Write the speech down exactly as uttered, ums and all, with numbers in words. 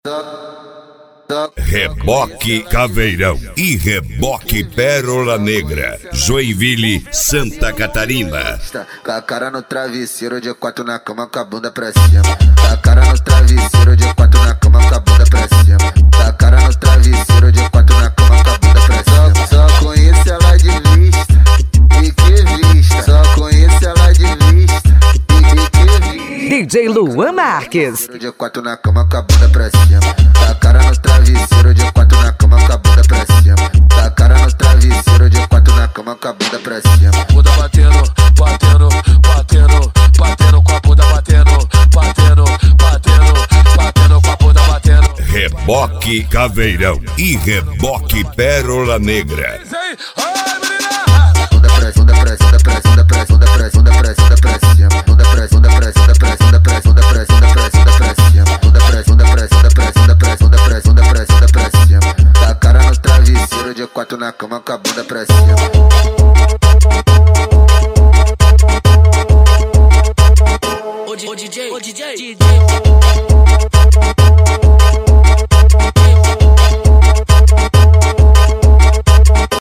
Reboque Caveirão e Reboque Pérola Negra, Joinville, Santa Catarina. Com a cara no travesseiro, de quatro na cama, com a bunda pra cima. Com a cara no travesseiro, de quatro na cama, com a bunda pra cima. Com a cara no travesseiro, de quatro na cama, com a bunda pra cima. Só conheço ela de vista, e que vista. Só conheço ela de vista, e que vista. D J Luan Marques. De quatro na cama, com a bunda pra cima. Com a cara no travesseiro, de quatro na cama, com a bunda pra cima. Com a cara no travesseiro, de quatro na cama, com a bunda pra cima. Bunda batendo, batendo, batendo, batendo com a bunda batendo, batendo, batendo, batendo com a bunda batendo. Reboque Caveirão e Reboque Pérola Negra. Bunda pra bunda pra bunda pra bunda pra bunda pra bunda pra bunda pra cima. Bunda pra bunda pra bunda pra bunda pra bunda pra bunda pra bunda pra cima. Bunda pra bunda pra bunda pra bunda pra bunda pra bunda pra bunda pra cima. Com a cara no travesseiro, de quatro na cama, com a bunda pra cima. Ô D J, ô D J, D J.